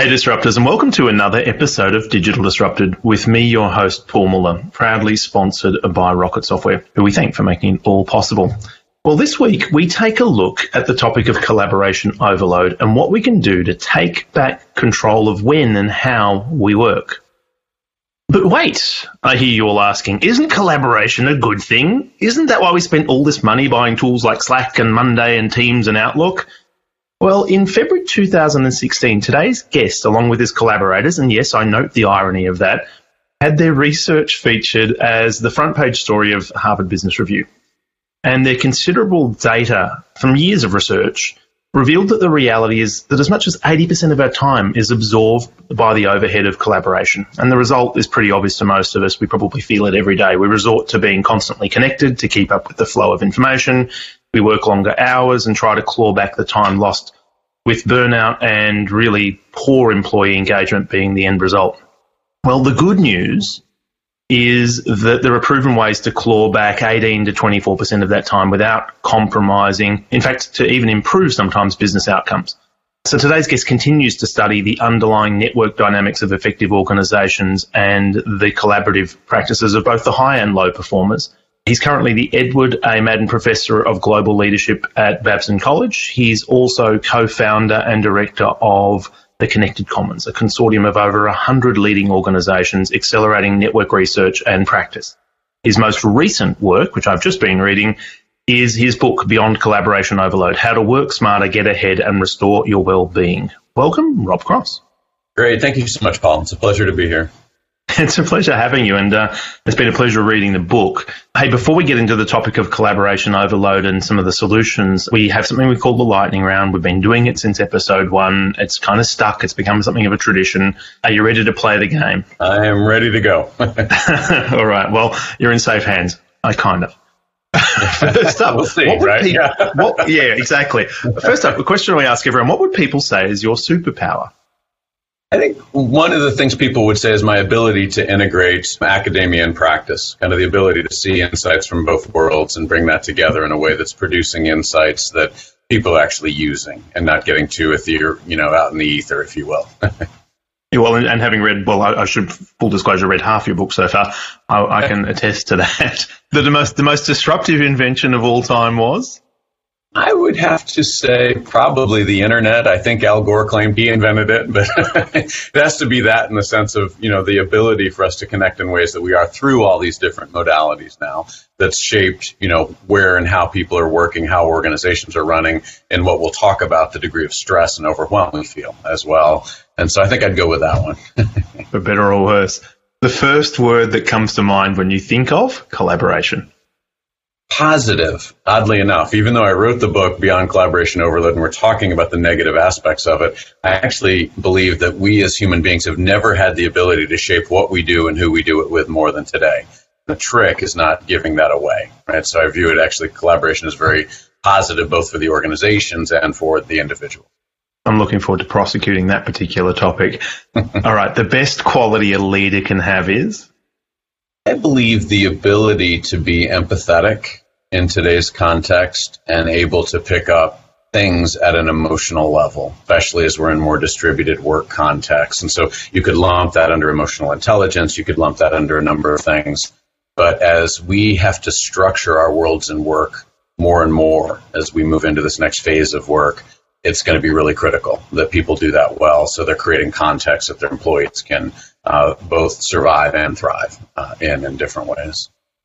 Hey Disruptors, and welcome to another episode of Digital Disrupted with me, your host, Paul Muller, proudly sponsored by Rocket Software, who we thank for making it all possible. Well, this week we take a look at the topic of collaboration overload and what we can do to take back control of when and how we work. But wait, I hear you all asking, isn't collaboration a good thing? Isn't that why we spent all this money buying tools like Slack and Monday and Teams and Outlook? Well, in February 2016, today's guest, along with his collaborators, and yes, I note the irony of that, had their research featured as the front page story of Harvard Business Review. And their considerable data from years of research revealed that the reality is that as much as 80% of our time is absorbed by the overhead of collaboration. And the result is pretty obvious to most of us. We probably feel it every day. We resort to being constantly connected to keep up with the flow of information. We work longer hours and try to claw back the time lost, with burnout and really poor employee engagement being the end result. Well, the good news is that there are proven ways to claw back 18 to 24% of that time without compromising, in fact, to even improve sometimes business outcomes. So today's guest continues to study the underlying network dynamics of effective organizations and the collaborative practices of both the high and low performers. He's currently the Edward A. Madden Professor of Global Leadership at Babson College. He's also co-founder and director of the Connected Commons, a consortium of over 100 leading organizations accelerating network research and practice. His most recent work, which I've just been reading, is his book, Beyond Collaboration Overload, How to Work Smarter, Get Ahead, and Restore Your Well-Being. Welcome, Rob Cross. Great. Thank you so much, Paul. It's a pleasure to be here. It's a pleasure having you, and it's been a pleasure reading the book. Hey, before we get into the topic of collaboration overload and some of the solutions, we have something we call the lightning round. We've been doing it since episode 1. It's kind of stuck. It's become something of a tradition. Are you ready to play the game? I am ready to go. All right. Well, you're in safe hands. I kind of. First up, we'll see, right? Yeah, exactly. First up, the question we ask everyone, what would people say is your superpower? I think one of the things people would say is my ability to integrate academia and practice, kind of the ability to see insights from both worlds and bring that together in a way that's producing insights that people are actually using and not getting too ethereal, out in the ether, if you will. Yeah, well, and having read, I should, full disclosure, read half your book so far. I can attest to that. The most disruptive invention of all time was? I would have to say probably the internet. I think Al Gore claimed he invented it, but it has to be that in the sense of, the ability for us to connect in ways that we are through all these different modalities now that's shaped, where and how people are working, how organizations are running, and what we'll talk about the degree of stress and overwhelm we feel as well. And so I think I'd go with that one. For better or worse. The first word that comes to mind when you think of collaboration. Positive, oddly enough. Even though I wrote the book Beyond Collaboration Overload and we're talking about the negative aspects of it, I actually believe that we as human beings have never had the ability to shape what we do and who we do it with more than today. The trick is not giving that away, right? So I view it actually, collaboration is very positive both for the organizations and for the individual. I'm looking forward to prosecuting that particular topic. All right, the best quality a leader can have is? I believe the ability to be empathetic in today's context and able to pick up things at an emotional level, especially as we're in more distributed work contexts. And so you could lump that under emotional intelligence. You could lump that under a number of things. But as we have to structure our worlds and work more and more as we move into this next phase of work, it's going to be really critical that people do that well. So they're creating context that their employees can both survive and thrive in different ways.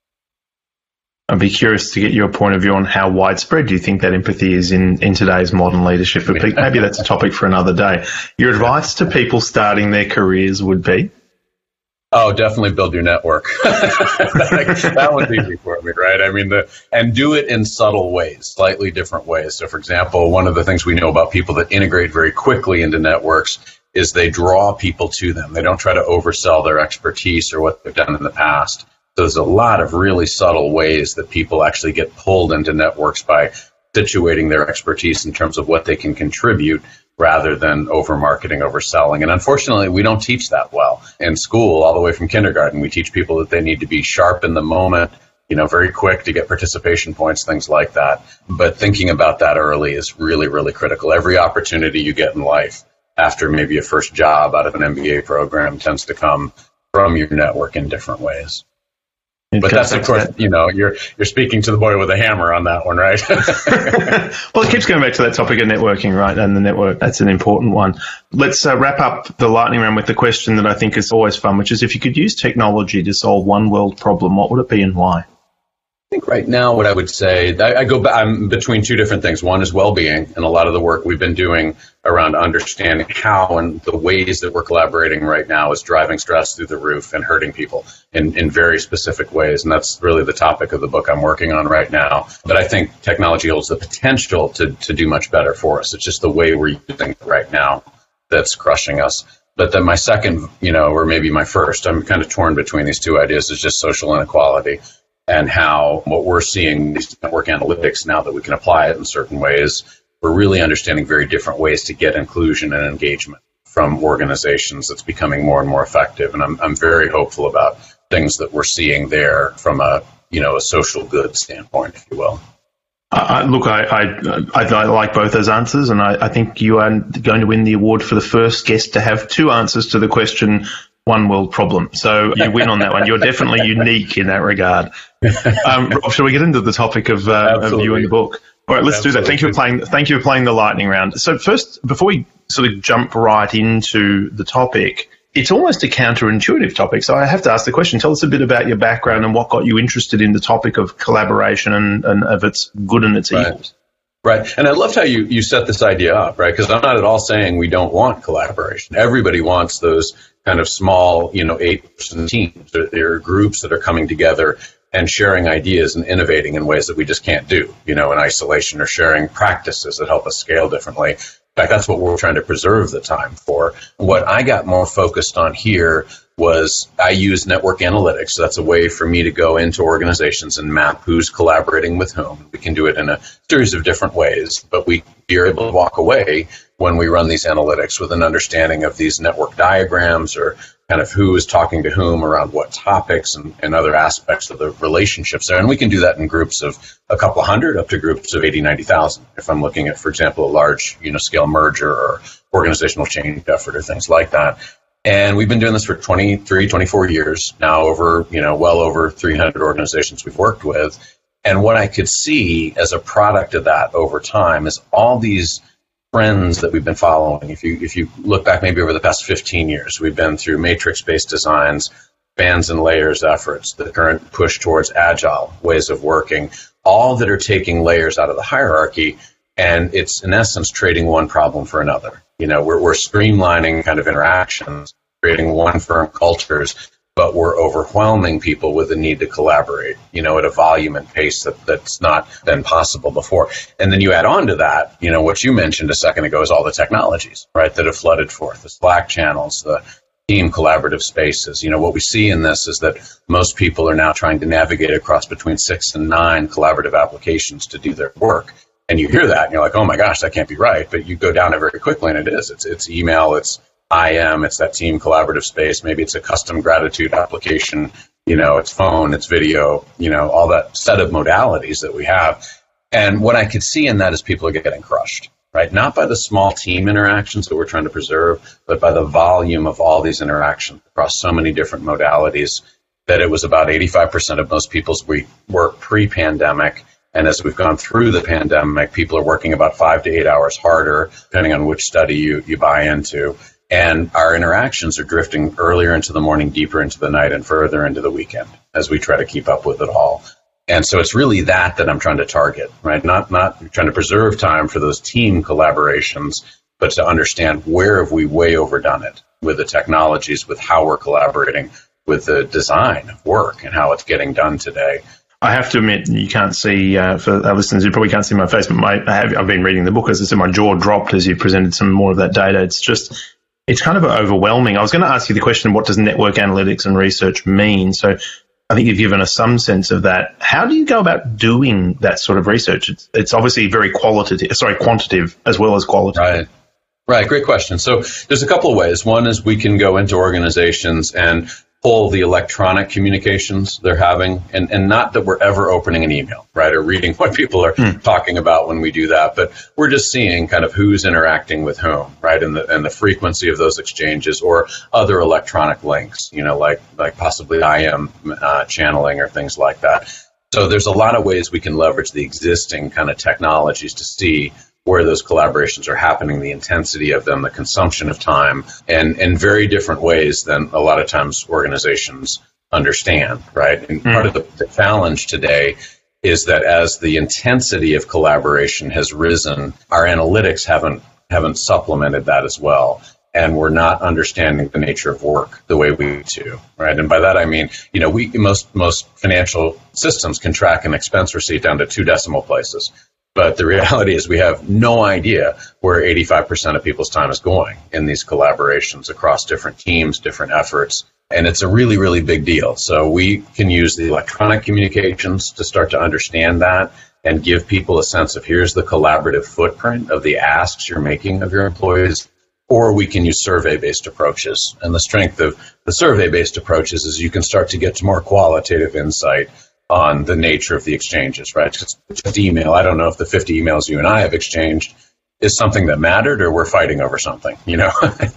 I'd be curious to get your point of view on how widespread do you think that empathy is in today's modern leadership. But maybe that's a topic for another day. Your advice to people starting their careers would be? Oh, definitely build your network. That one's easy for me, right? I mean, and do it in subtle ways, slightly different ways. So, for example, one of the things we know about people that integrate very quickly into networks is they draw people to them. They don't try to oversell their expertise or what they've done in the past. So there's a lot of really subtle ways that people actually get pulled into networks by situating their expertise in terms of what they can contribute rather than over-marketing, overselling. And unfortunately, we don't teach that well. In school, all the way from kindergarten, we teach people that they need to be sharp in the moment, very quick to get participation points, things like that. But thinking about that early is really, really critical. Every opportunity you get in life, after maybe a first job out of an MBA program tends to come from your network in different ways. But that's, of course, you're speaking to the boy with a hammer on that one, right? Well, it keeps going back to that topic of networking, right? And the network, that's an important one. Let's wrap up the lightning round with the question that I think is always fun, which is if you could use technology to solve one world problem, what would it be and why? I think right now what I would say, I'm between two different things. One is well-being, and a lot of the work we've been doing around understanding how and the ways that we're collaborating right now is driving stress through the roof and hurting people in very specific ways. And that's really the topic of the book I'm working on right now. But I think technology holds the potential to do much better for us. It's just the way we're using it right now that's crushing us. But then my second, or maybe my first, I'm kind of torn between these two ideas, is just social inequality. And how what we're seeing, these network analytics, now that we can apply it in certain ways, we're really understanding very different ways to get inclusion and engagement from organizations that's becoming more and more effective. And I'm very hopeful about things that we're seeing there from a social good standpoint, if you will. I like both those answers, and I think you are going to win the award for the first guest to have two answers to the question, one world problem. So you win on that one. You're definitely unique in that regard. Rob, shall we get into the topic of you and the book? All right, let's do that. Thank you for playing the lightning round. So first, before we sort of jump right into the topic, it's almost a counterintuitive topic. So I have to ask the question, tell us a bit about your background and what got you interested in the topic of collaboration and of its good and its evils. Right. And I loved how you set this idea up, right? Because I'm not at all saying we don't want collaboration. Everybody wants those kind of small, 8-person teams. There are groups that are coming together and sharing ideas and innovating in ways that we just can't do, in isolation, or sharing practices that help us scale differently. In fact, that's what we're trying to preserve the time for. What I got more focused on here was I use network analytics. So that's a way for me to go into organizations and map who's collaborating with whom. We can do it in a series of different ways, but we are able to walk away when we run these analytics with an understanding of these network diagrams, or kind of who is talking to whom around what topics and other aspects of the relationships there. And we can do that in groups of a couple hundred up to groups of 80, 90,000. If I'm looking at, for example, a large, scale merger or organizational change effort or things like that. And we've been doing this for 23, 24 years now, over, well over 300 organizations we've worked with. And what I could see as a product of that over time is all these trends that we've been following. If you look back maybe over the past 15 years, we've been through matrix-based designs, bands and layers efforts, the current push towards agile ways of working, all that are taking layers out of the hierarchy. And it's, in essence, trading one problem for another. We're streamlining kind of interactions, creating one firm cultures, but we're overwhelming people with the need to collaborate, at a volume and pace that's not been possible before. And then you add on to that, what you mentioned a second ago is all the technologies, right, that have flooded forth, the Slack channels, the team collaborative spaces. What we see in this is that most people are now trying to navigate across between 6 and 9 collaborative applications to do their work. And you hear that and you're like, oh my gosh, that can't be right. But you go down it very quickly, and it is. It's email, it's IM, it's that team collaborative space. Maybe it's a custom gratitude application, it's phone, it's video, all that set of modalities that we have. And what I could see in that is people are getting crushed, right? Not by the small team interactions that we're trying to preserve, but by the volume of all these interactions across so many different modalities, that it was about 85% of most people's work pre-pandemic. And as we've gone through the pandemic, people are working about 5 to 8 hours harder, depending on which study you buy into. And our interactions are drifting earlier into the morning, deeper into the night, and further into the weekend as we try to keep up with it all. And so it's really that I'm trying to target, right? Not trying to preserve time for those team collaborations, but to understand where have we way overdone it with the technologies, with how we're collaborating, with the design of work and how it's getting done today. I have to admit, you can't see, for our listeners, you probably can't see my face, but I've been reading the book. As I said, my jaw dropped as you presented some more of that data. It's kind of overwhelming. I was going to ask you the question, what does network analytics and research mean? So I think you've given us some sense of that. How do you go about doing that sort of research? It's obviously very quantitative as well as qualitative. Right. Great question. So there's a couple of ways. One is we can go into organizations and pull the electronic communications they're having, and not that we're ever opening an email, right, or reading what people are talking about when we do that, but we're just seeing kind of who's interacting with whom, right, and the frequency of those exchanges or other electronic links, like possibly IM channeling or things like that. So there's a lot of ways we can leverage the existing kind of technologies to see where those collaborations are happening, the intensity of them, the consumption of time, and in very different ways than a lot of times organizations understand, right? And part of the challenge today is that as the intensity of collaboration has risen, our analytics haven't supplemented that as well. And we're not understanding the nature of work the way we need to, right? And by that I mean, most financial systems can track an expense receipt down to 2 decimal places. But the reality is we have no idea where 85% of people's time is going in these collaborations across different teams, different efforts. And it's a really, really big deal. So we can use the electronic communications to start to understand that and give people a sense of here's the collaborative footprint of the asks you're making of your employees. Or we can use survey-based approaches. And the strength of the survey-based approaches is you can start to get to more qualitative insight on the nature of the exchanges, right? Just email. I don't know if the 50 emails you and I have exchanged is something that mattered or we're fighting over something, Yeah.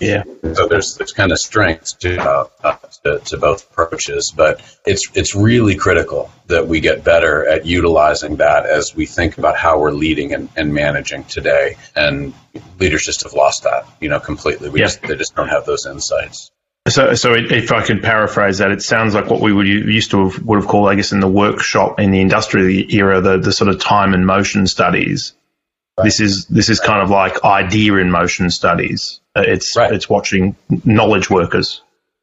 So there's kind of strength to both approaches, but it's really critical that we get better at utilizing that as we think about how we're leading and managing today. And leaders just have lost that, completely. They just don't have those insights. So if I could paraphrase that, it sounds like what we would have called, I guess, in the workshop in the industrial era, the sort of time and motion studies. Right. This is kind of like idea in motion studies. It's watching knowledge workers.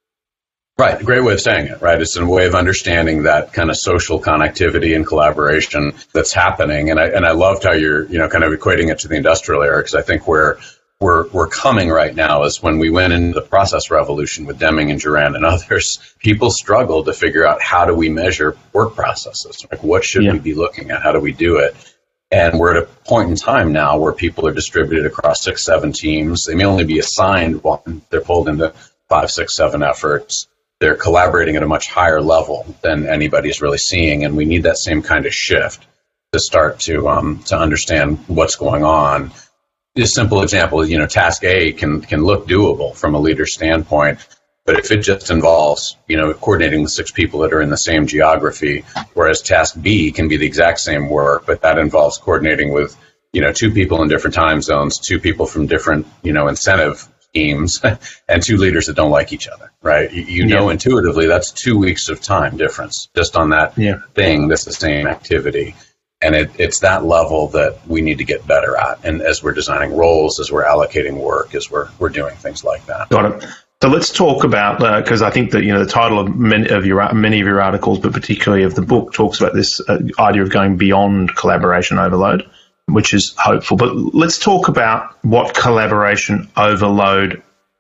Right, great way of saying it. Right, it's a way of understanding that kind of social connectivity and collaboration that's happening. And I loved how you're kind of equating it to the industrial era, because I think where we're coming right now is when we went into the process revolution with Deming and Juran and others, people struggled to figure out how do we measure work processes? Like what should we be looking at? How do we do it? And we're at a point in time now where people are distributed across 6, 7 teams. They may only be assigned one. They're pulled into 5, 6, 7 efforts. They're collaborating at a much higher level than anybody's really seeing. And we need that same kind of shift to start to understand what's going on. A simple example, task A can look doable from a leader's standpoint, but if it just involves, coordinating the 6 people that are in the same geography, whereas task B can be the exact same work, but that involves coordinating with, 2 people in different time zones, 2 people from different, incentive schemes, and 2 leaders that don't like each other, right? Intuitively, that's 2 weeks of time difference just on that thing that's the same activity. And it's that level that we need to get better at. And as we're designing roles, as we're allocating work, as we're doing things like that. Got it. So let's talk about, because I think that, the title of many of your articles, but particularly of the book, talks about this idea of going beyond collaboration overload, which is hopeful. But let's talk about what collaboration overload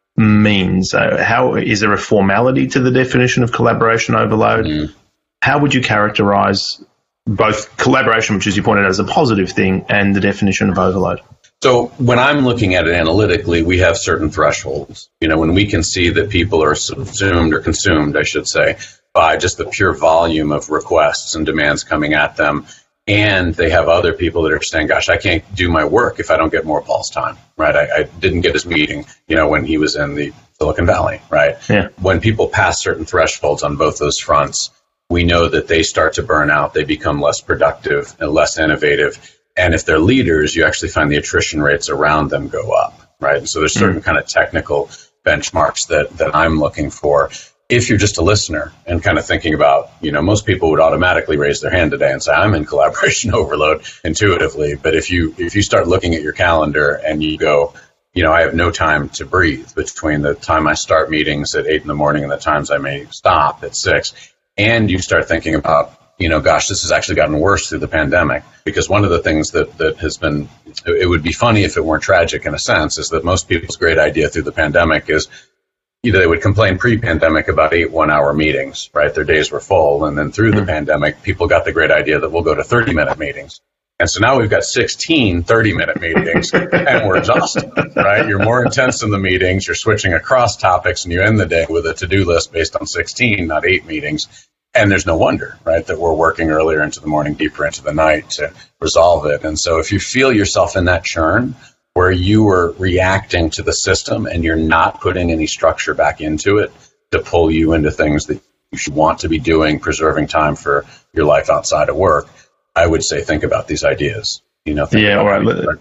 means. How is there a formality to the definition of collaboration overload? How would you characterize both collaboration, which, as you pointed out, is a positive thing, and the definition of overload? So when I'm looking at it analytically, we have certain thresholds. When we can see that people are subsumed or consumed, I should say, by just the pure volume of requests and demands coming at them, and they have other people that are saying, gosh, I can't do my work if I don't get more Paul's time, right? I didn't get his meeting, when he was in the Silicon Valley, right? Yeah. When people pass certain thresholds on both those fronts, we know that they start to burn out. They become less productive and less innovative. And if they're leaders, you actually find the attrition rates around them go up, right? And so there's certain kind of technical benchmarks that I'm looking for. If you're just a listener and kind of thinking about, most people would automatically raise their hand today and say, I'm in collaboration overload intuitively. But if you start looking at your calendar and you go, I have no time to breathe between the time I start meetings at 8 a.m. and the times I may stop at 6, and you start thinking about, gosh, this has actually gotten worse through the pandemic, because one of the things that has been, it would be funny if it weren't tragic in a sense, is that most people's great idea through the pandemic is either they would complain pre-pandemic about 8 one-hour meetings, right? Their days were full. And then through the pandemic, people got the great idea that we'll go to 30-minute meetings. And so now we've got 16 30-minute meetings, and we're exhausted, right? You're more intense in the meetings. You're switching across topics, and you end the day with a to-do list based on 16, not 8 meetings. And there's no wonder, right, that we're working earlier into the morning, deeper into the night to resolve it. And so if you feel yourself in that churn where you are reacting to the system and you're not putting any structure back into it to pull you into things that you should want to be doing, preserving time for your life outside of work, I would say think about these ideas. Yeah, all right.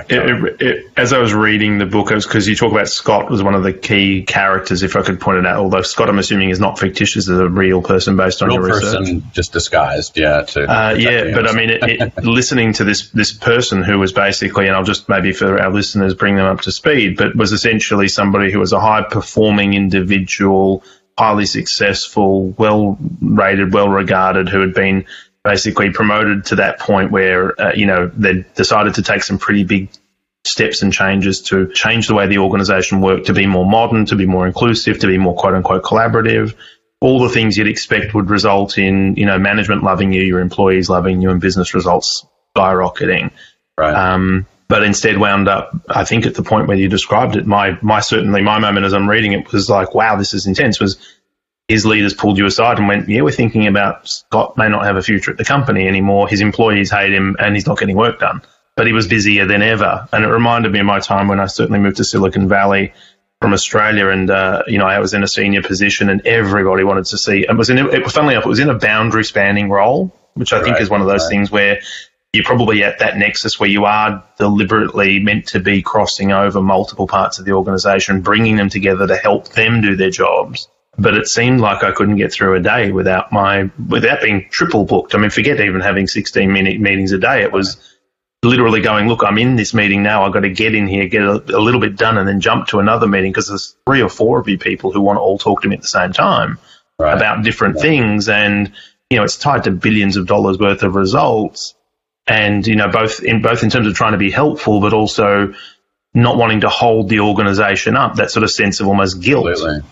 As I was reading the book, because you talk about Scott was one of the key characters, if I could point it out, although Scott, I'm assuming, is not fictitious, is a real person based on your research. Real person, just disguised, yeah. But I mean, listening to this person who was basically, and I'll just maybe for our listeners bring them up to speed, but was essentially somebody who was a high-performing individual, highly successful, well-rated, well-regarded, who had been basically promoted to that point where, they decided to take some pretty big steps and changes to change the way the organization worked, to be more modern, to be more inclusive, to be more quote-unquote collaborative. All the things you'd expect would result in, management loving you, your employees loving you, and business results skyrocketing. Right. But instead wound up, I think, at the point where you described it, my moment as I'm reading it was like, wow, this is intense, was his leaders pulled you aside and went, yeah, we're thinking about Scott may not have a future at the company anymore. His employees hate him and he's not getting work done. But he was busier than ever. And it reminded me of my time when I certainly moved to Silicon Valley from Australia. And, I was in a senior position and everybody wanted to see. Funnily enough, it was in a boundary spanning role, which I think is one of those things where you're probably at that nexus where you are deliberately meant to be crossing over multiple parts of the organization, bringing them together to help them do their jobs. But it seemed like I couldn't get through a day without being triple booked. I mean, forget even having 16-minute meetings a day. It was literally going, look, I'm in this meeting now. I've got to get in here, get a little bit done, and then jump to another meeting because there's 3 or 4 of you people who want to all talk to me at the same time about different things. And, it's tied to billions of dollars worth of results. And, both in terms of trying to be helpful, but also not wanting to hold the organization up, that sort of sense of almost guilt. Completely.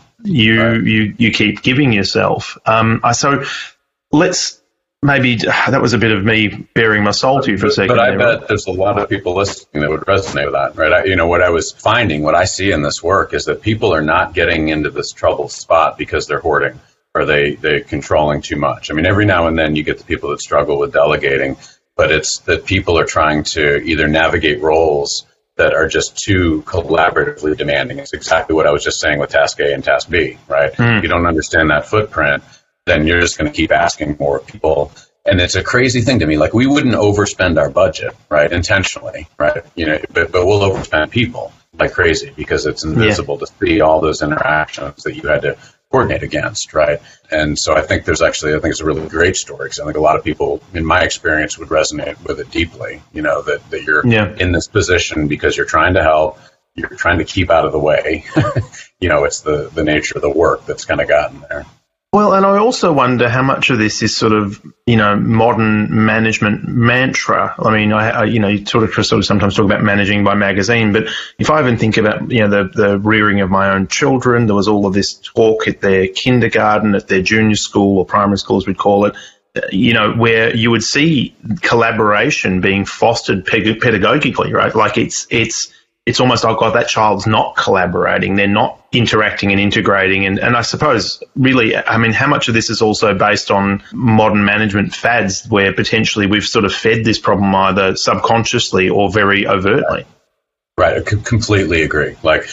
You keep giving yourself. So let's maybe that was a bit of me bearing my soul to you for a second. But I bet there's a lot of people listening that would resonate with that, right? What I was finding, what I see in this work is that people are not getting into this troubled spot because they're hoarding or they're controlling too much. I mean, every now and then you get the people that struggle with delegating, but it's that people are trying to either navigate roles that are just too collaboratively demanding. It's exactly what I was just saying with task A and task B, right? If you don't understand that footprint, then you're just going to keep asking more people. And it's a crazy thing to me. Like, we wouldn't overspend our budget, right, intentionally, right? But we'll overspend people like crazy because it's invisible to see all those interactions that you had to coordinate against, right? And so I think it's a really great story because I think a lot of people, in my experience, would resonate with it deeply, that you're in this position because you're trying to help, you're trying to keep out of the way. It's the nature of the work that's kind of gotten there. Well, and I also wonder how much of this is sort of, modern management mantra. I mean, you sort of sometimes talk about managing by magazine, but if I even think about, the rearing of my own children, there was all of this talk at their kindergarten, at their junior school or primary school, as we'd call it, where you would see collaboration being fostered pedagogically, right? Like it's almost like, God, that child's not collaborating. They're not interacting and integrating. And I suppose, really, I mean, how much of this is also based on modern management fads where potentially we've sort of fed this problem either subconsciously or very overtly? Right. I completely agree.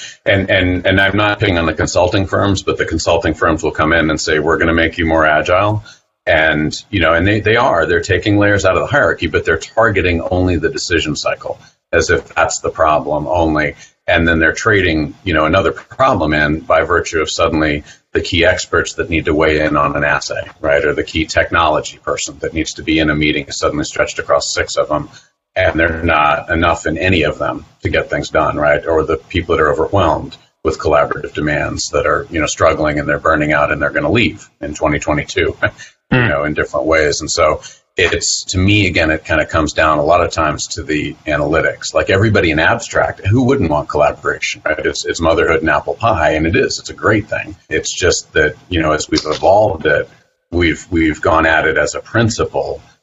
And I'm not picking on the consulting firms, but the consulting firms will come in and say, we're going to make you more agile. And, and they're taking layers out of the hierarchy, but they're targeting only the decision cycle, as if that's the problem only. And then they're trading, another problem in by virtue of suddenly the key experts that need to weigh in on an assay, right? Or the key technology person that needs to be in a meeting is suddenly stretched across 6 of them. And they're not enough in any of them to get things done, right? Or the people that are overwhelmed with collaborative demands that are, struggling and they're burning out and they're going to leave in 2022, in different ways. And so it's, to me, again, it kind of comes down a lot of times to the analytics. Like everybody in abstract, who wouldn't want collaboration, right? It's motherhood and apple pie, and it's a great thing. It's just that, as we've evolved it, we've gone at it as a principle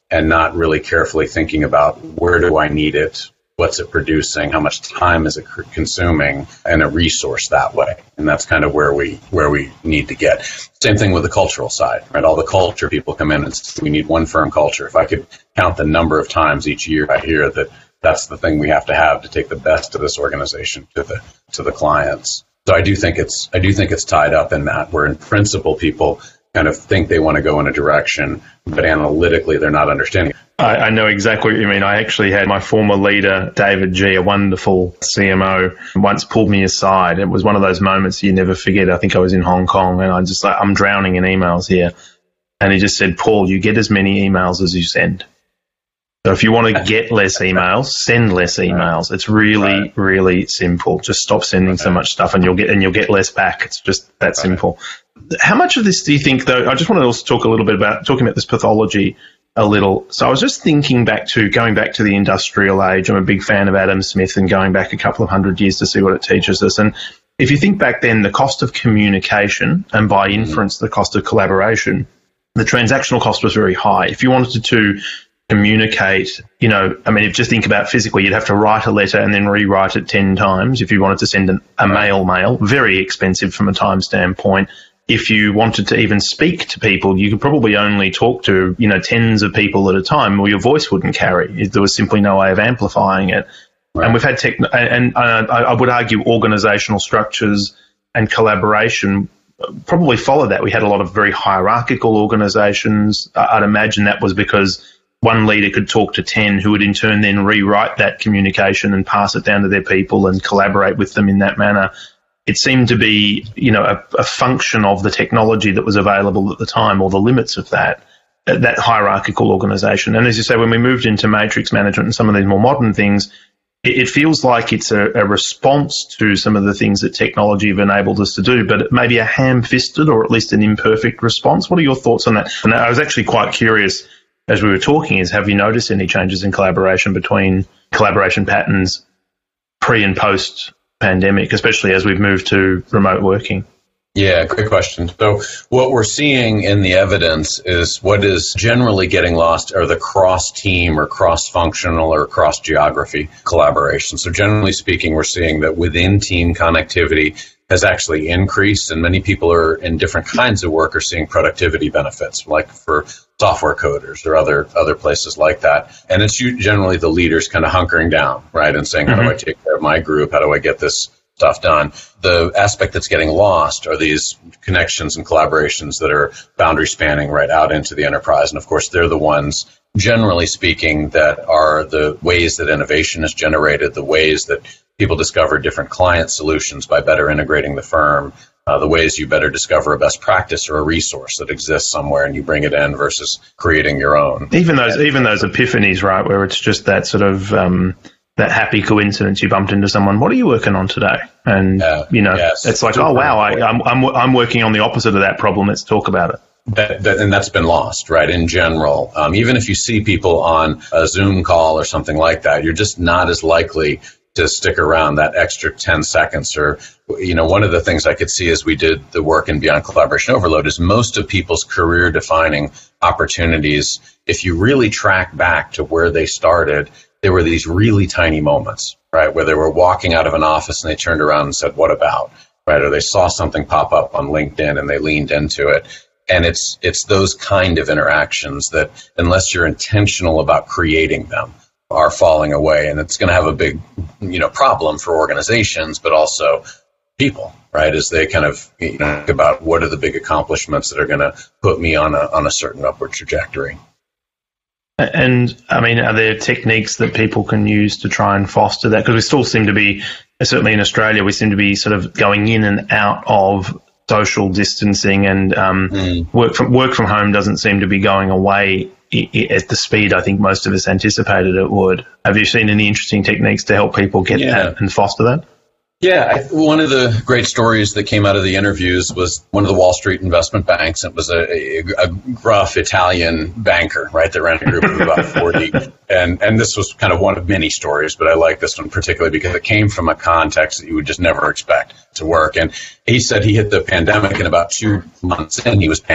and not really carefully thinking about where do I need it, what's it producing, how much time is it consuming, and a resource that way. And that's kind of where we need to get. Same thing with the cultural side, right? All the culture people come in and say, we need one firm culture. If I could count the number of times each year I hear that that's the thing we have to take the best of this organization to the clients. So I do think it's tied up in that, where in principle people kind of think they want to go in a direction, but analytically they're not understanding. I know exactly what you mean. I actually had my former leader, David G., a wonderful CMO, once pulled me aside. It was one of those moments you never forget. I think I was in Hong Kong and I'm drowning in emails here. And he just said, Paul, you get as many emails as you send. So if you want to get less emails, send less emails. It's really, really simple. Just stop sending so much stuff and you'll get less back. It's just that simple. How much of this do you think, though? I just want to also talk a little bit about talking about this pathology a little. So I was just thinking going back to the industrial age. I'm a big fan of Adam Smith and going back a couple of 100 years to see what it teaches us. And if you think back then, the cost of communication and by inference, the cost of collaboration, the transactional cost was very high. If you wanted to communicate, if just think about physically, you'd have to write a letter and then rewrite it 10 times. If you wanted to send a mail, very expensive from a time standpoint. If you wanted to even speak to people, you could probably only talk to, tens of people at a time, or your voice wouldn't carry. There was simply no way of amplifying it. Right. And we've had I would argue organizational structures and collaboration probably followed that. We had a lot of very hierarchical organizations. I'd imagine that was because one leader could talk to 10 who would in turn then rewrite that communication and pass it down to their people and collaborate with them in that manner. It seemed to be, a function of the technology that was available at the time, or the limits of that hierarchical organization. And as you say, when we moved into matrix management and some of these more modern things, it feels like it's a response to some of the things that technology have enabled us to do, but it may be a ham-fisted or at least an imperfect response. What are your thoughts on that? And I was actually quite curious as we were talking, have you noticed any changes in collaboration patterns pre and post pandemic, especially as we've moved to remote working? Yeah, great question. So what we're seeing in the evidence is what is generally getting lost are the cross-team or cross-functional or cross-geography collaboration. So generally speaking, we're seeing that within team connectivity has actually increased, and many people are in different kinds of work are seeing productivity benefits, like for software coders or other places like that. And it's generally the leaders kind of hunkering down, right, and saying, how do I take care of my group? How do I get this stuff done? The aspect that's getting lost are these connections and collaborations that are boundary spanning right out into the enterprise. And of course, they're the ones, generally speaking, that are the ways that innovation is generated, the ways that people discover different client solutions by better integrating the firm, the ways you better discover a best practice or a resource that exists somewhere and you bring it in versus creating your own. Even those epiphanies, right, where it's just that sort of that happy coincidence you bumped into someone. What are you working on today? And it's like, oh wow, I'm working on the opposite of that problem. Let's talk about it. And that's been lost, right, in general. Even if you see people on a Zoom call or something like that, you're just not as likely to stick around that extra 10 seconds. Or, one of the things I could see as we did the work in Beyond Collaboration Overload is most of people's career-defining opportunities, if you really track back to where they started, there were these really tiny moments, right, where they were walking out of an office and they turned around and said, what about, right? Or they saw something pop up on LinkedIn and they leaned into it. And it's those kind of interactions that, unless you're intentional about creating them, are falling away. And it's going to have a big, problem for organizations, but also people, right? As they kind of think about what are the big accomplishments that are going to put me on a certain upward trajectory. And I mean, are there techniques that people can use to try and foster that? Because we still seem to be, certainly in Australia, we seem to be sort of going in and out of social distancing, and work from home doesn't seem to be going away at the speed I think most of us anticipated it would. Have you seen any interesting techniques to help people get that and foster that? Yeah, one of the great stories that came out of the interviews was one of the Wall Street investment banks. It was a gruff Italian banker, right, that ran a group of about 40. And this was kind of one of many stories, but I like this one particularly because it came from a context that you would just never expect to work. And he said he hit the pandemic, and about 2 months in, he was panicked,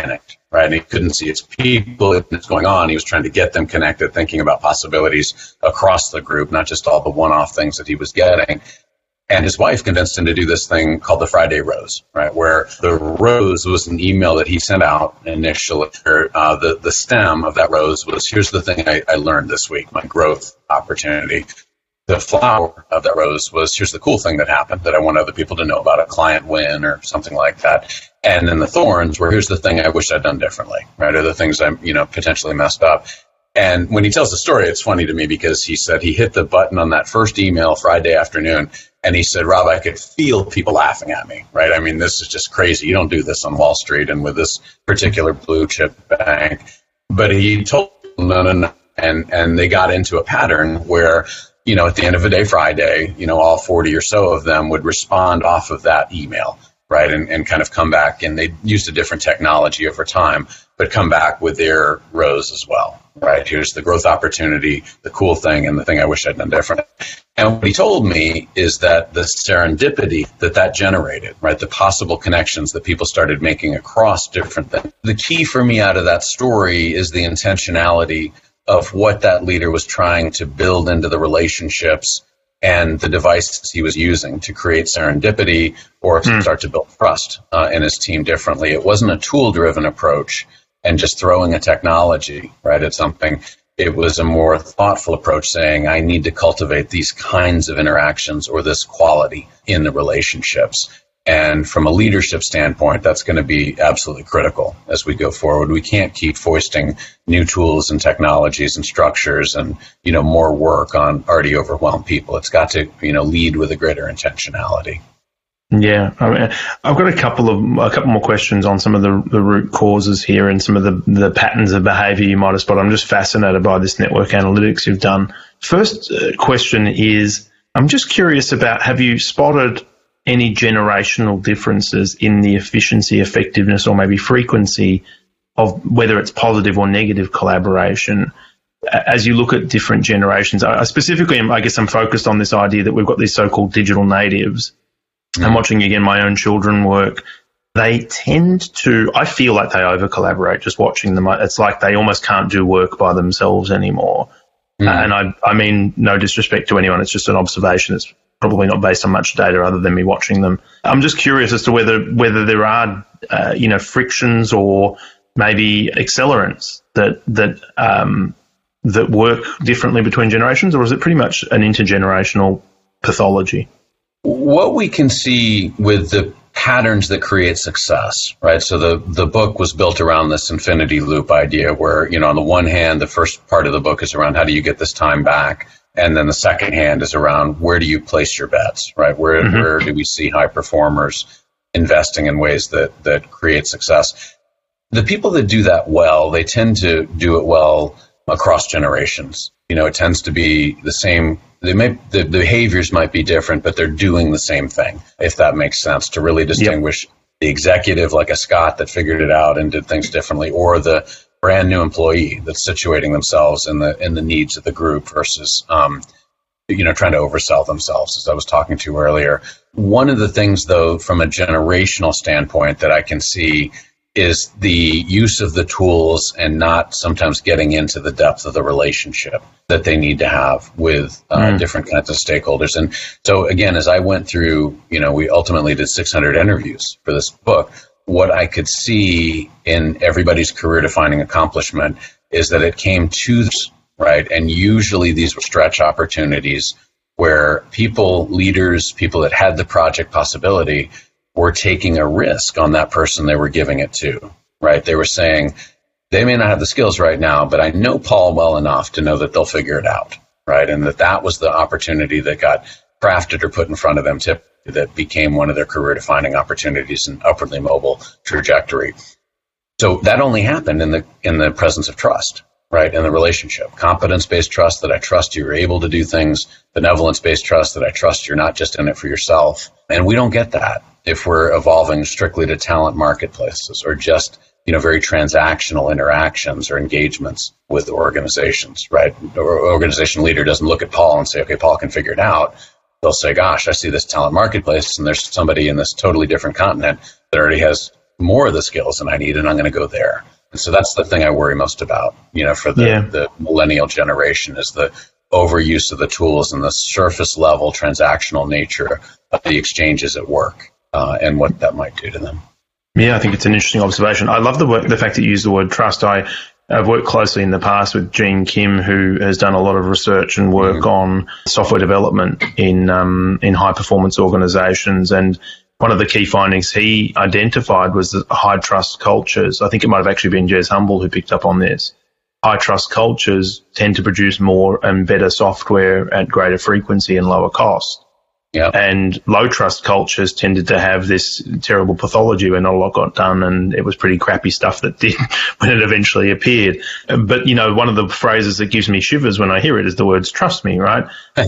right? And he couldn't see his people, what's going on. He was trying to get them connected, thinking about possibilities across the group, not just all the one-off things that he was getting. And his wife convinced him to do this thing called the Friday Rose, right? Where the rose was an email that he sent out initially. The stem of that rose was, here's the thing I learned this week, my growth opportunity. The flower of that rose was, here's the cool thing that happened that I want other people to know about, a client win or something like that. And then the thorns were, here's the thing I wish I'd done differently, right? Or the things I'm, potentially messed up. And when he tells the story, it's funny to me because he said he hit the button on that first email Friday afternoon. And he said, Rob, I could feel people laughing at me, right? I mean, this is just crazy. You don't do this on Wall Street and with this particular blue chip bank. But he told them, no. And they got into a pattern where, at the end of the day, Friday, all 40 or so of them would respond off of that email, right? And kind of come back. And they used a different technology over time, but come back with their rose as well, right? Here's the growth opportunity, the cool thing, and the thing I wish I'd done different. And what he told me is that the serendipity that generated, right, the possible connections that people started making across different things. The key for me out of that story is the intentionality of what that leader was trying to build into the relationships and the devices he was using to create serendipity or to start to build trust in his team differently. It wasn't a tool-driven approach and just throwing a technology, right, at something. It was a more thoughtful approach saying, I need to cultivate these kinds of interactions or this quality in the relationships. And from a leadership standpoint, that's going to be absolutely critical as we go forward. We can't keep foisting new tools and technologies and structures and, more work on already overwhelmed people. It's got to, lead with a greater intentionality. Yeah, I mean, I've got a couple more questions on some of the root causes here and some of the patterns of behavior you might have spotted. I'm just fascinated by this network analytics you've done. First question is, I'm just curious about, have you spotted any generational differences in the efficiency, effectiveness, or maybe frequency of whether it's positive or negative collaboration as you look at different generations? I specifically, I guess I'm focused on this idea that we've got these so-called digital natives. I'm watching, again, my own children work. They tend to, I feel like they over-collaborate just watching them. It's like they almost can't do work by themselves anymore. And I mean, no disrespect to anyone. It's just an observation. It's probably not based on much data other than me watching them. I'm just curious as to whether there are, frictions or maybe accelerants that work differently between generations, or is it pretty much an intergenerational pathology? What we can see with the patterns that create success, right? So the book was built around this infinity loop idea where, on the one hand, the first part of the book is around how do you get this time back? And then the second hand is around where do you place your bets, right? Where do we see high performers investing in ways that create success? The people that do that well, they tend to do it well across generations. It tends to be the same. The behaviors might be different, but they're doing the same thing, if that makes sense, to really distinguish the executive like a Scott that figured it out and did things differently, or the brand new employee that's situating themselves in the needs of the group versus, trying to oversell themselves, as I was talking to earlier. One of the things, though, from a generational standpoint that I can see is the use of the tools and not sometimes getting into the depth of the relationship that they need to have with different kinds of stakeholders. And so, again, as I went through, we ultimately did 600 interviews for this book. What I could see in everybody's career-defining accomplishment is that it came to this, right? And usually these were stretch opportunities where leaders, people that had the project possibility were taking a risk on that person they were giving it to, right? They were saying, they may not have the skills right now, but I know Paul well enough to know that they'll figure it out, right? And that was the opportunity that got crafted or put in front of them that became one of their career-defining opportunities and upwardly mobile trajectory. So that only happened in the presence of trust, right? In the relationship, competence-based trust that I trust you're able to do things, benevolence-based trust that I trust you're not just in it for yourself. And we don't get that if we're evolving strictly to talent marketplaces or just, very transactional interactions or engagements with organizations, right? Or organization leader doesn't look at Paul and say, okay, Paul can figure it out. They'll say, gosh, I see this talent marketplace and there's somebody in this totally different continent that already has more of the skills than I need, and I'm going to go there. And so that's the thing I worry most about, for the millennial generation, is the overuse of the tools and the surface level transactional nature of the exchanges at work, and what that might do to them. Yeah, I think it's an interesting observation. I love the fact that you use the word trust. I've worked closely in the past with Gene Kim, who has done a lot of research and work on software development in high performance organizations. And one of the key findings he identified was that high trust cultures, I think it might have actually been Jez Humble who picked up on this, high trust cultures tend to produce more and better software at greater frequency and lower cost. Yep. And low trust cultures tended to have this terrible pathology where not a lot got done, and it was pretty crappy stuff that did when it eventually appeared. But, one of the phrases that gives me shivers when I hear it is the words "trust me," right?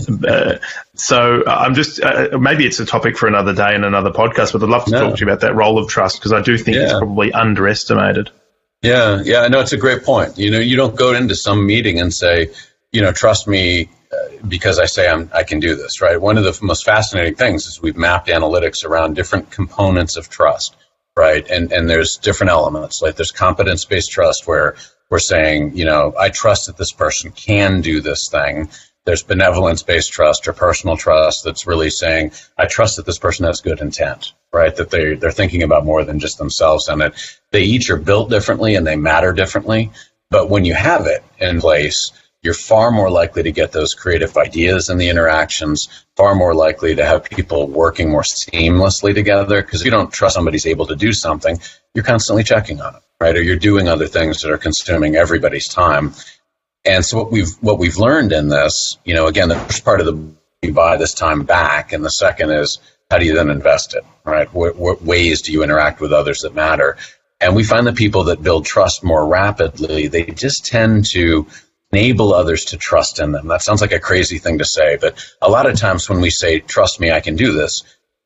So I'm just, maybe it's a topic for another day and another podcast, but I'd love to talk to you about that role of trust, because I do think it's probably underestimated. Yeah, no, it's a great point. You don't go into some meeting and say, trust me, because I say I can do this, right? One of the most fascinating things is we've mapped analytics around different components of trust, right? And there's different elements. Like there's competence-based trust where we're saying, I trust that this person can do this thing. There's benevolence-based trust or personal trust that's really saying, I trust that this person has good intent, right? That they're thinking about more than just themselves, and that they each are built differently and they matter differently. But when you have it in place, you're far more likely to get those creative ideas in the interactions, far more likely to have people working more seamlessly together, because if you don't trust somebody's able to do something, you're constantly checking on it, right? Or you're doing other things that are consuming everybody's time. And so what we've learned in this, again, the first part of you buy this time back, and the second is how do you then invest it, right? What ways do you interact with others that matter? And we find that people that build trust more rapidly, they just tend to enable others to trust in them. That sounds like a crazy thing to say, but a lot of times when we say, trust me, I can do this,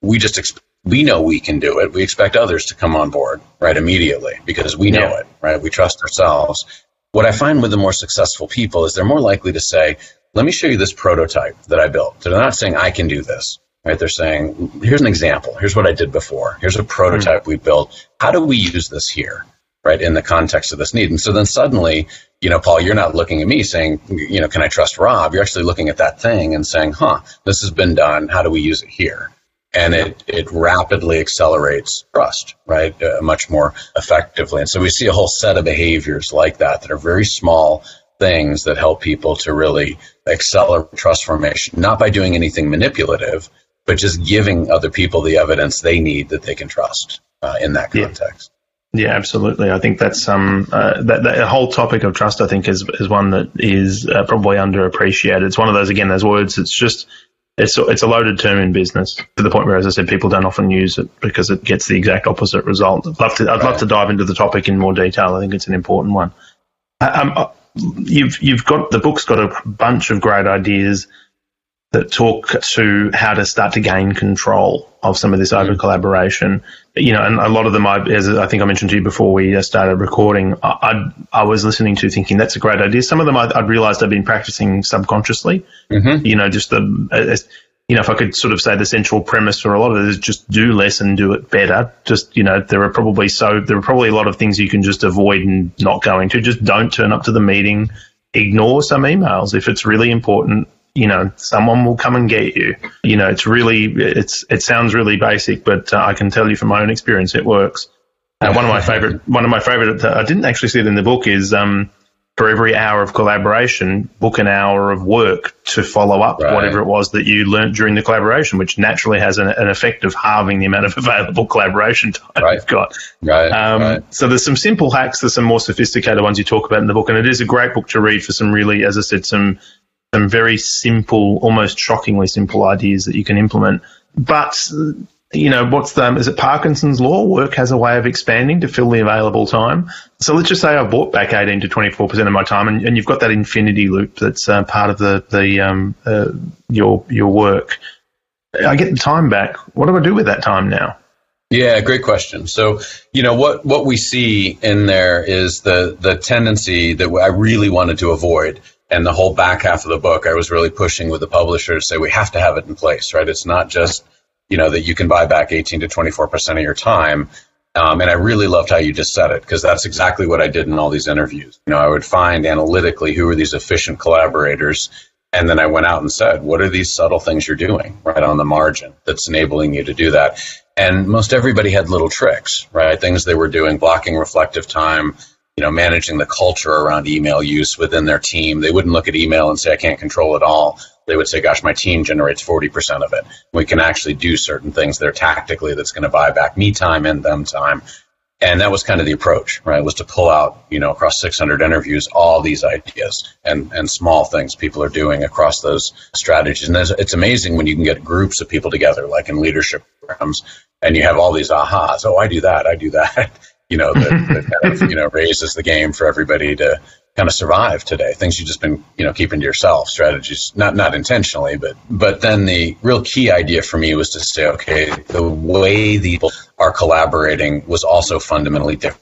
we know we can do it. We expect others to come on board, right, immediately, because we know it, right? We trust ourselves. What I find with the more successful people is they're more likely to say, let me show you this prototype that I built. So they're not saying, I can do this, right? They're saying, here's an example. Here's what I did before. Here's a prototype we built. How do we use this here, right, in the context of this need? And so then suddenly, Paul, you're not looking at me saying, can I trust Rob? You're actually looking at that thing and saying, this has been done. How do we use it here? And it rapidly accelerates trust, right, much more effectively. And so we see a whole set of behaviors like that are very small things that help people to really accelerate trust formation, not by doing anything manipulative, but just giving other people the evidence they need that they can trust in that context. Yeah, absolutely. I think that's that whole topic of trust, I think, is one that is probably underappreciated. It's one of those, again, those words. It's a loaded term in business, to the point where, as I said, people don't often use it because it gets the exact opposite result. I'd love to dive into the topic in more detail. I think it's an important one. You've got the book's got a bunch of great ideas that talk to how to start to gain control of some of this over collaboration. And a lot of them, as I think I mentioned to you before we started recording, I was listening to thinking that's a great idea. Some of them I'd realized I'd been practicing subconsciously. Just if I could sort of say the central premise for a lot of it is just do less and do it better. Just, there are probably a lot of things you can just avoid and not going to. Just don't turn up to the meeting. Ignore some emails. If it's really important, someone will come and get you. It sounds really basic, but I can tell you from my own experience, it works. One of my favorite, I didn't actually see it in the book, is for every hour of collaboration, book an hour of work to follow up whatever it was that you learned during the collaboration, which naturally has an effect of halving the amount of available collaboration time you've got. So there's some simple hacks, there's some more sophisticated ones you talk about in the book, and it is a great book to read for some really, as I said, some very simple, almost shockingly simple ideas that you can implement. But, is it Parkinson's law? Work has a way of expanding to fill the available time. So let's just say I've bought back 18 to 24% of my time, and you've got that infinity loop that's part of your work. I get the time back. What do I do with that time now? Yeah, great question. So, what we see in there is the tendency that I really wanted to avoid. And the whole back half of the book, I was really pushing with the publisher to say we have to have it in place, right? It's not just, that you can buy back 18 to 24% of your time. And I really loved how you just said it, because that's exactly what I did in all these interviews. I would find analytically who are these efficient collaborators. And then I went out and said, what are these subtle things you're doing right on the margin that's enabling you to do that? And most everybody had little tricks, right? Things they were doing, blocking reflective time, managing the culture around email use within their team. They wouldn't look at email and say, I can't control it all. They would say, gosh, my team generates 40% of it. We can actually do certain things there tactically that's going to buy back me time and them time. And that was kind of the approach, right? Was to pull out, across 600 interviews, all these ideas and small things people are doing across those strategies. And it's amazing when you can get groups of people together, like in leadership programs, and you have all these ahas. Oh, I do that. That kind of, raises the game for everybody to kind of survive today. Things you've just been, keeping to yourself, strategies, not intentionally, but then the real key idea for me was to say, okay, the way the people are collaborating was also fundamentally different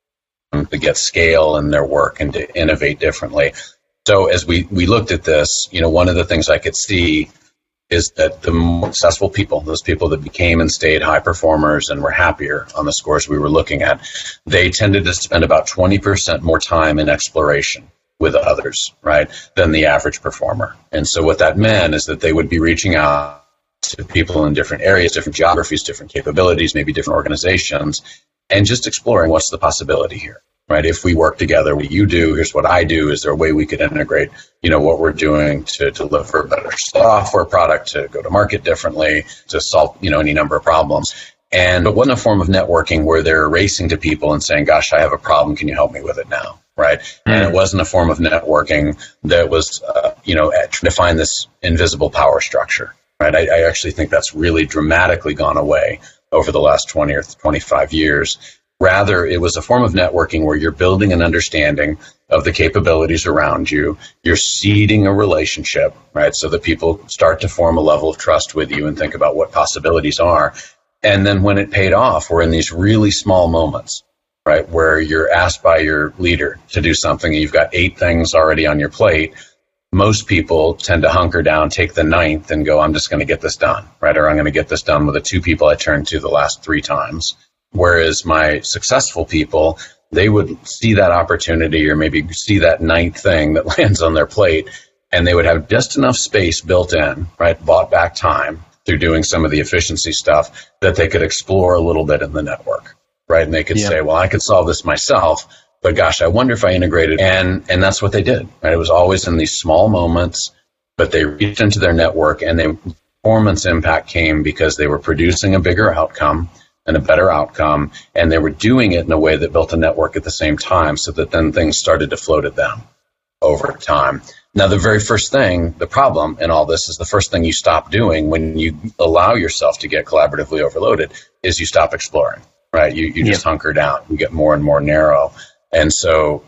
to get scale in their work and to innovate differently. So as we looked at this, one of the things I could see is that the more successful people, those people that became and stayed high performers and were happier on the scores we were looking at, they tended to spend about 20% more time in exploration with others, right, than the average performer. And so what that meant is that they would be reaching out to people in different areas, different geographies, different capabilities, maybe different organizations, and just exploring what's the possibility here. Right? If we work together, what you do, here's what I do. Is there a way we could integrate, what we're doing to deliver a better software product, to go to market differently, to solve, any number of problems. And it wasn't a form of networking where they're racing to people and saying, gosh, I have a problem. Can you help me with it now? Right? And it wasn't a form of networking that was, trying to find this invisible power structure. Right? I actually think that's really dramatically gone away over the last 20 or 25 years. Rather, it was a form of networking where you're building an understanding of the capabilities around you. You're seeding a relationship, right? So that people start to form a level of trust with you and think about what possibilities are. And then when it paid off, we're in these really small moments, right? Where you're asked by your leader to do something and you've got 8 things already on your plate. Most people tend to hunker down, take the 9th and go, I'm just going to get this done, right? Or I'm going to get this done with the 2 people I turned to the last 3 times. Whereas my successful people, they would see that opportunity or maybe see that 9th thing that lands on their plate, and they would have just enough space built in, right, bought back time through doing some of the efficiency stuff that they could explore a little bit in the network, right? And they could say, well, I could solve this myself, but gosh, I wonder if I integrated. And that's what they did, right? It was always in these small moments, but they reached into their network, and the performance impact came because they were producing a bigger outcome and a better outcome, and they were doing it in a way that built a network at the same time, so that then things started to flow to them over time. Now, the very first thing, the problem in all this is the first thing you stop doing when you allow yourself to get collaboratively overloaded is you stop exploring, right? You just hunker down. You get more and more narrow. And so,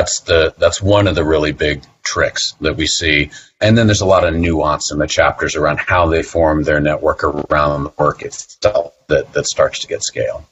that's one of the really big tricks that we see. And then there's a lot of nuance in the chapters around how they form their network around the work itself that starts to get scale.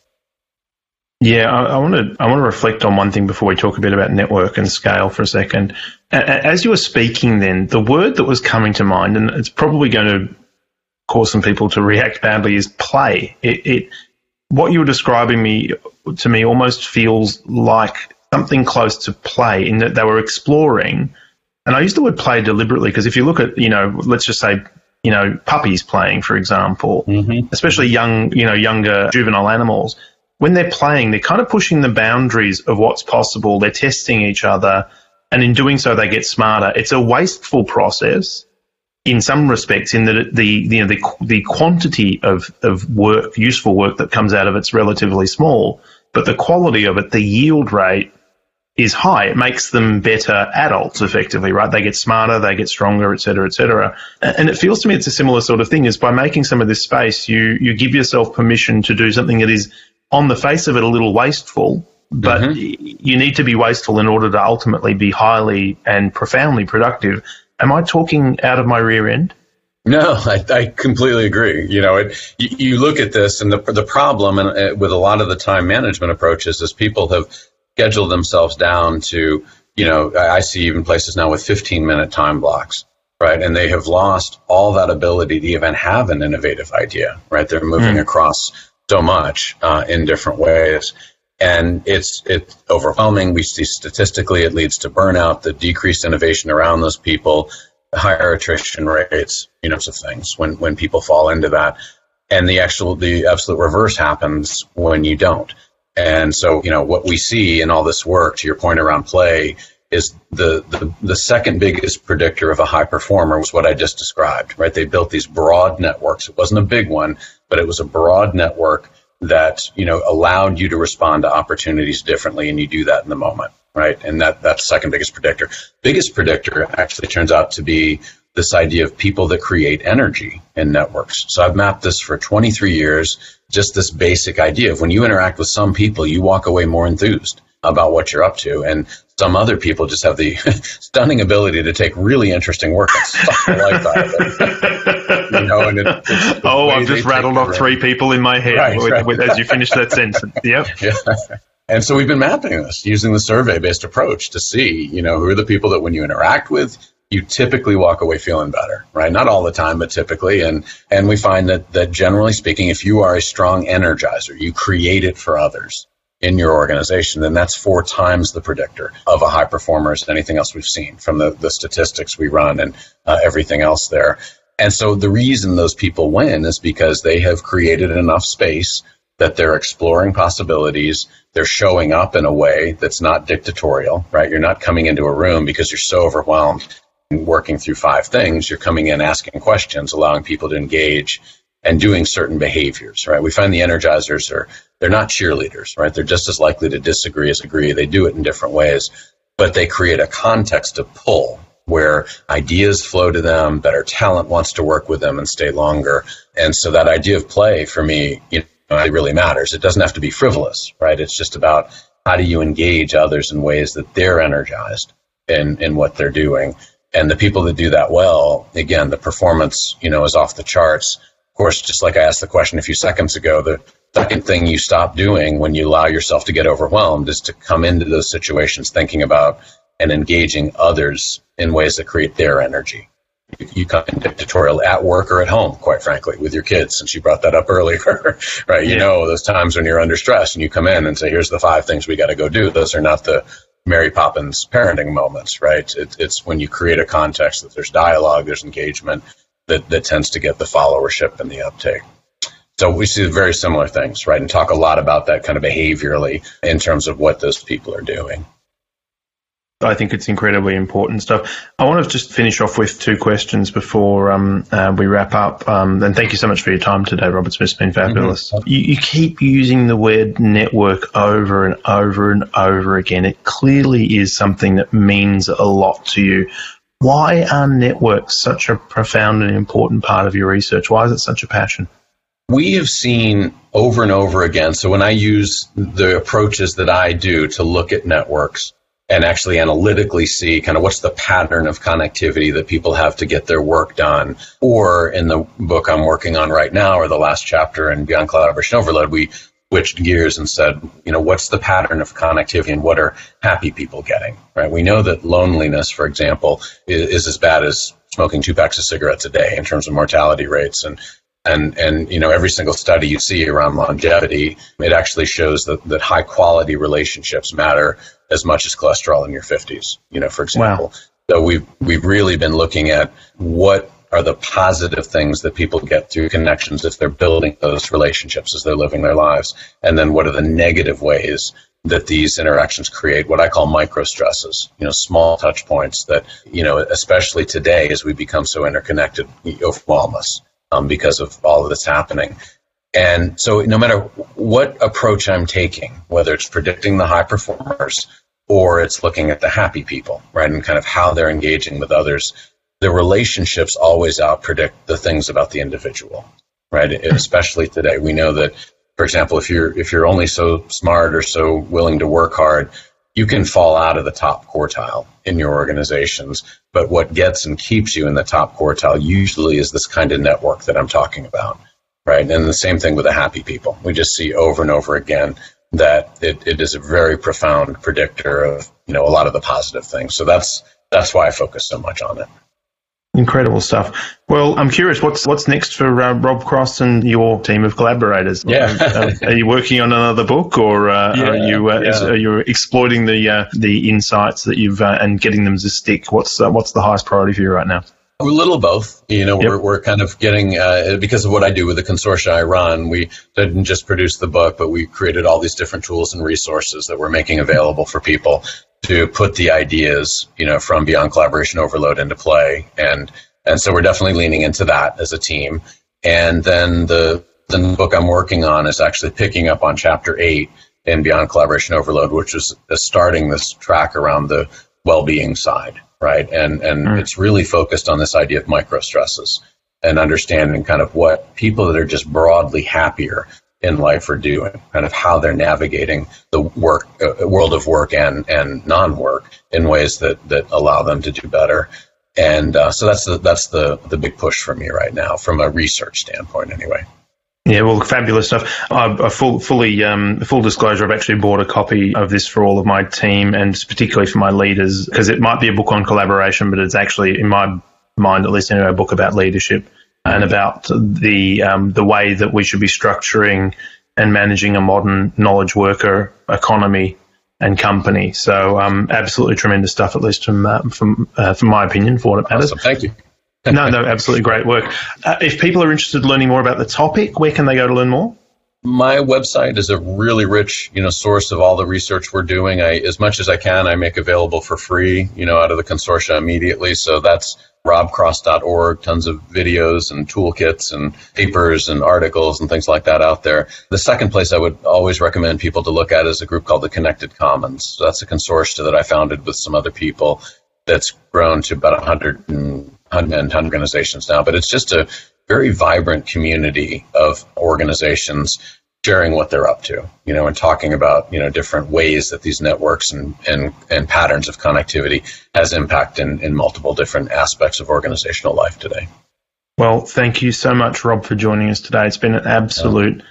Yeah, I want to reflect on one thing before we talk a bit about network and scale for a second. As you were speaking then, the word that was coming to mind, and it's probably going to cause some people to react badly, is play. What you were describing to me almost feels like something close to play, in that they were exploring. And I use the word play deliberately because if you look at, let's just say, puppies playing, for example, especially younger juvenile animals, when they're playing, they're kind of pushing the boundaries of what's possible. They're testing each other, and in doing so, they get smarter. It's a wasteful process in some respects, in that the quantity of work, useful work that comes out of it's relatively small, but the quality of it, the yield rate, is high. It makes them better adults, effectively, right? They get smarter, they get stronger, et cetera, et cetera. And it feels to me it's a similar sort of thing, is by making some of this space, you give yourself permission to do something that is, on the face of it, a little wasteful, but you need to be wasteful in order to ultimately be highly and profoundly productive. Am I talking out of my rear end? No, I completely agree. You look at this, and the problem with a lot of the time management approaches is people have scheduled themselves down to, I see even places now with 15-minute time blocks, right? And they have lost all that ability to even have an innovative idea, right? They're moving across so much in different ways. And it's overwhelming. We see statistically it leads to burnout, the decreased innovation around those people, higher attrition rates, sorts of things when people fall into that. And the absolute reverse happens when you don't. And so, what we see in all this work, to your point around play, is the second biggest predictor of a high performer was what I just described, right? They built these broad networks. It wasn't a big one, but it was a broad network that, allowed you to respond to opportunities differently, and you do that in the moment, right? And that's the second biggest predictor. Biggest predictor actually turns out to be this idea of people that create energy in networks. So I've mapped this for 23 years, just this basic idea of when you interact with some people, you walk away more enthused about what you're up to. And some other people just have the stunning ability to take really interesting work and suck the life out of it. I've just rattled off 3 people in my head as you finish that sentence. Yep. Yeah. And so we've been mapping this using the survey-based approach to see, who are the people that when you interact with, you typically walk away feeling better, right? Not all the time, but typically. And we find that generally speaking, if you are a strong energizer, you create it for others in your organization, then that's 4 times the predictor of a high performer as anything else we've seen from the statistics we run and everything else there. And so the reason those people win is because they have created enough space that they're exploring possibilities. They're showing up in a way that's not dictatorial, right? You're not coming into a room because you're so overwhelmed and working through 5 things. You're coming in asking questions, allowing people to engage and doing certain behaviors, right? We find the energizers they're not cheerleaders, right? They're just as likely to disagree as agree. They do it in different ways, but they create a context of pull where ideas flow to them, better talent wants to work with them and stay longer. And so that idea of play for me, it really matters. It doesn't have to be frivolous, right? It's just about how do you engage others in ways that they're energized in what they're doing. And the people that do that well, again, the performance, is off the charts. Of course, just like I asked the question a few seconds ago, the second thing you stop doing when you allow yourself to get overwhelmed is to come into those situations thinking about and engaging others in ways that create their energy. You come in dictatorial at work or at home, quite frankly, with your kids, since you brought that up earlier, right? Yeah. Those times when you're under stress and you come in and say, here's the 5 things we got to go do. Those are not the Mary Poppins parenting moments, right? It's when you create a context that there's dialogue, there's engagement that tends to get the followership and the uptake. So we see very similar things, right? And talk a lot about that kind of behaviorally in terms of what those people are doing. I think it's incredibly important stuff. I want to just finish off with 2 questions before we wrap up. And thank you so much for your time today, Robert Smith. It's been fabulous. Mm-hmm. You keep using the word network over and over and over again. It clearly is something that means a lot to you. Why are networks such a profound and important part of your research? Why is it such a passion? We have seen over and over again, so when I use the approaches that I do to look at networks and actually analytically see kind of what's the pattern of connectivity that people have to get their work done, or in the book I'm working on right now, or the last chapter in Beyond Collaboration Overload, we switched gears and said, what's the pattern of connectivity and what are happy people getting, right? We know that loneliness, for example, is as bad as smoking 2 packs of cigarettes a day in terms of mortality rates. And every single study you see around longevity, it actually shows that high quality relationships matter as much as cholesterol in your 50s, for example. Wow. So we've really been looking at what are the positive things that people get through connections if they're building those relationships as they're living their lives, and then what are the negative ways that these interactions create what I call micro stresses, small touch points that, especially today as we become so interconnected, overwhelm us. Because of all of this happening. And so no matter what approach I'm taking, whether it's predicting the high performers or it's looking at the happy people, right, and kind of how they're engaging with others, the relationships always outpredict the things about the individual, right? Especially today. We know that, for example, if you're only so smart or so willing to work hard, you can fall out of the top quartile in your organizations, but what gets and keeps you in the top quartile usually is this kind of network that I'm talking about, right? And the same thing with the happy people. We just see over and over again that it is a very profound predictor of, a lot of the positive things. So that's why I focus so much on it. Incredible stuff. Well, I'm curious, what's next for Rob Cross and your team of collaborators? Yeah. Are you working on another book, or are you exploiting the insights that you've and getting them to stick? What's the highest priority for you right now? A little of both. We're kind of getting, because of what I do with the consortia I run, we didn't just produce the book, but we created all these different tools and resources that we're making available for people to put the ideas, from Beyond Collaboration Overload into play. And so we're definitely leaning into that as a team. And then the book I'm working on is actually picking up on chapter 8 in Beyond Collaboration Overload, which is starting this track around the well-being side, right? And it's really focused on this idea of micro stresses and understanding kind of what people that are just broadly happier in life are doing, kind of how they're navigating the world of work and non-work in ways that allow them to do better. And so that's the big push for me right now, from a research standpoint, anyway. Yeah, well, fabulous stuff. Full disclosure, I've actually bought a copy of this for all of my team, and particularly for my leaders, because it might be a book on collaboration, but it's actually, in my mind at least, a book about leadership and about the way that we should be structuring and managing a modern knowledge worker economy and company. So absolutely tremendous stuff, at least from my opinion, for what it matters. Awesome. Thank you. No, absolutely great work. If people are interested in learning more about the topic, where can they go to learn more? My website is a really rich, source of all the research we're doing. As much as I can, I make available for free, out of the consortia immediately. So that's robcross.org, tons of videos and toolkits and papers and articles and things like that out there. The second place I would always recommend people to look at is a group called the Connected Commons. So that's a consortia that I founded with some other people that's grown to about 110 organizations now. But it's just a very vibrant community of organizations sharing what they're up to, and talking about, different ways that these networks and patterns of connectivity has impact in multiple different aspects of organizational life today. Well, thank you so much, Rob, for joining us today. It's been an absolute